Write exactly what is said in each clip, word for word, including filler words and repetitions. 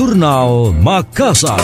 Jurnal Makassar.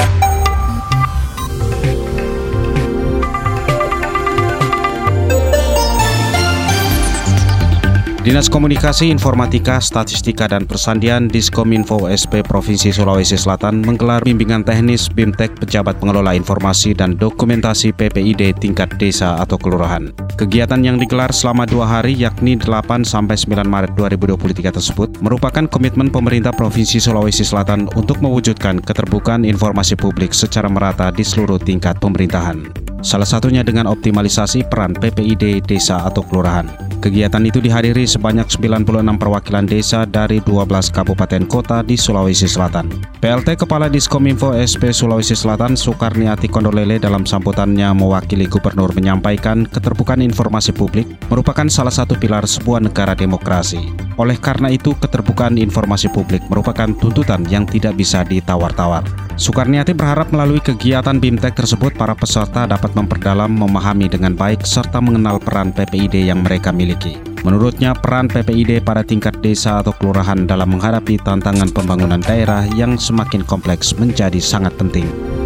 Dinas Komunikasi, Informatika, Statistika, dan Persandian Diskominfo S P Provinsi Sulawesi Selatan menggelar bimbingan teknis BIMTEK Pejabat Pengelola Informasi dan Dokumentasi P P I D tingkat desa atau kelurahan. Kegiatan yang digelar selama dua hari yakni delapan sampai sembilan Maret dua ribu dua puluh tiga tersebut merupakan komitmen pemerintah Provinsi Sulawesi Selatan untuk mewujudkan keterbukaan informasi publik secara merata di seluruh tingkat pemerintahan. Salah satunya dengan optimalisasi peran P P I D desa atau kelurahan. Kegiatan itu dihadiri sebanyak sembilan puluh enam perwakilan desa dari dua belas kabupaten kota di Sulawesi Selatan. P L T Kepala Diskominfo S P Sulawesi Selatan Sukarniati Kondolele dalam sambutannya mewakili Gubernur menyampaikan keterbukaan informasi publik merupakan salah satu pilar sebuah negara demokrasi. Oleh karena itu, keterbukaan informasi publik merupakan tuntutan yang tidak bisa ditawar-tawar. Sukarniati berharap melalui kegiatan BIMTEK tersebut para peserta dapat memperdalam, memahami dengan baik, serta mengenal peran P P I D yang mereka miliki. Menurutnya, peran P P I D pada tingkat desa atau kelurahan dalam menghadapi tantangan pembangunan daerah yang semakin kompleks menjadi sangat penting.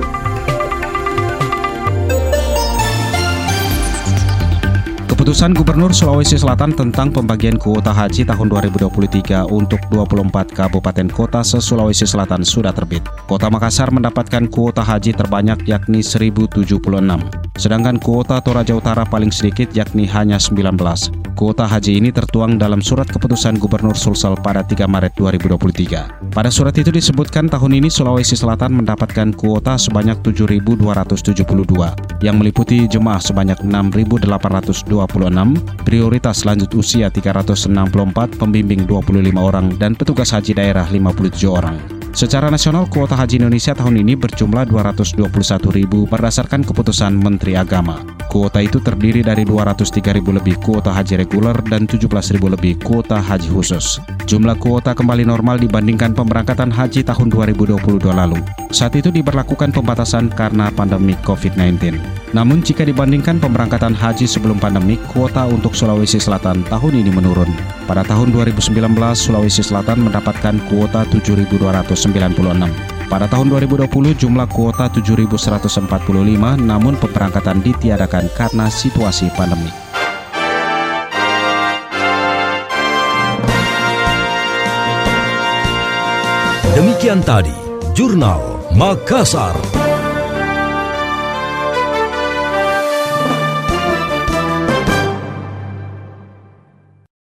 Keputusan Gubernur Sulawesi Selatan tentang pembagian kuota haji tahun dua ribu dua puluh tiga untuk dua puluh empat kabupaten kota se-Sulawesi Selatan sudah terbit. Kota Makassar mendapatkan kuota haji terbanyak yakni seribu tujuh puluh enam, sedangkan kuota Toraja Utara paling sedikit yakni hanya sembilan belas. Kuota haji ini tertuang dalam surat keputusan Gubernur Sulsel pada tiga Maret dua ribu dua puluh tiga. Pada surat itu disebutkan tahun ini Sulawesi Selatan mendapatkan kuota sebanyak tujuh ribu dua ratus tujuh puluh dua, yang meliputi jemaah sebanyak enam ribu delapan ratus dua puluh enam, prioritas lanjut usia tiga ratus enam puluh empat, pembimbing dua puluh lima orang, dan petugas haji daerah lima puluh tujuh orang. Secara nasional, kuota haji Indonesia tahun ini berjumlah dua ratus dua puluh satu ribu berdasarkan keputusan Menteri Agama. Kuota itu terdiri dari dua ratus tiga ribu lebih kuota haji reguler dan tujuh belas ribu lebih kuota haji khusus. Jumlah kuota kembali normal dibandingkan pemberangkatan haji tahun dua ribu dua puluh dua lalu. Saat itu diberlakukan pembatasan karena pandemi covid sembilan belas. Namun jika dibandingkan pemberangkatan haji sebelum pandemi, kuota untuk Sulawesi Selatan tahun ini menurun. Pada tahun dua ribu sembilan belas, Sulawesi Selatan mendapatkan kuota tujuh ribu dua ratus sembilan puluh enam. Pada tahun dua ribu dua puluh jumlah kuota tujuh ribu seratus empat puluh lima, namun pemberangkatan ditiadakan karena situasi pandemi. Demikian tadi Jurnal Makassar.